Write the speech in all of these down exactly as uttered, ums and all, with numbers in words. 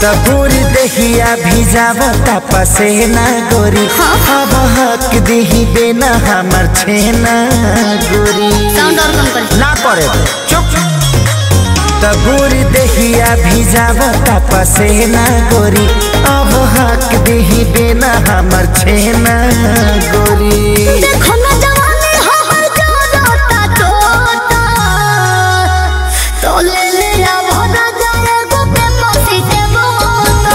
तबूरी दहिया भिजावता पसेना गोरी अब हक दही देना हमर छेना गोरी साउंड और कम कर ना करे चुप तबूरी दहिया भिजावता पसेना गोरी अब हक दही देना हमर छेना गोरी देखो ना जवानी हमर जोरता तोता तो ले ले आ भरा जाए गोपे पसी के बोता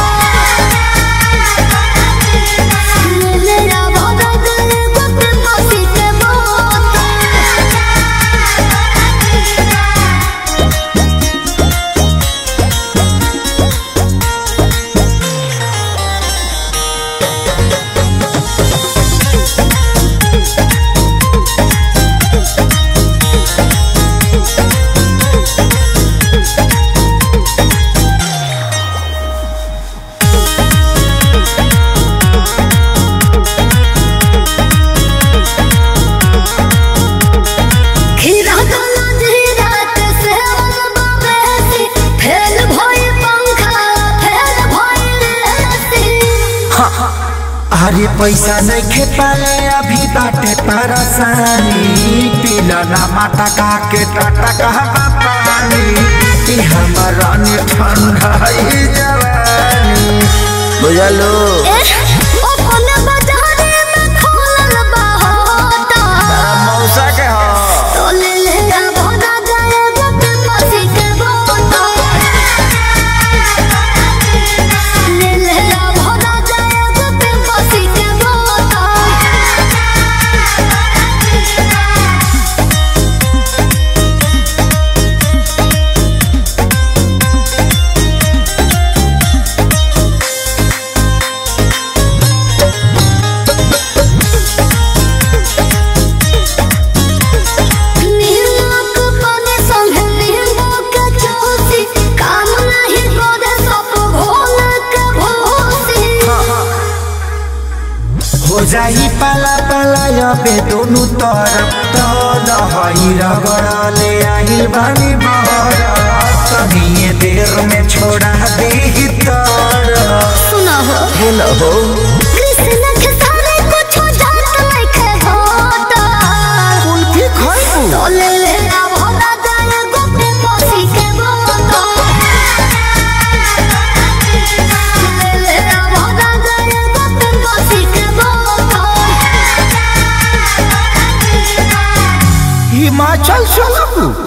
ले ले आ भरा जाए गोपे पसी के बोता अरे पैसा नहीं खे पाले अभी बाटे परेशानी पीला ना माता का के टाटा कहा पानी हमारा ठंडा जवानी बुझलो मौसा के हो हो जाई पाला पाला अबे दोनों तरफ तो दही रगड़ले आइल बानी बहर तनिए देर में छोड़ा दे तर सुना हो हेलो हो कृष्ण के सारे कुछ जात लइखे होता उनके खाइबू तो ले ले आ भरा जाए गोपे पसी के बोता ले ले आ भरा जाए गोपे पसी के बोता हिमाचल चलबू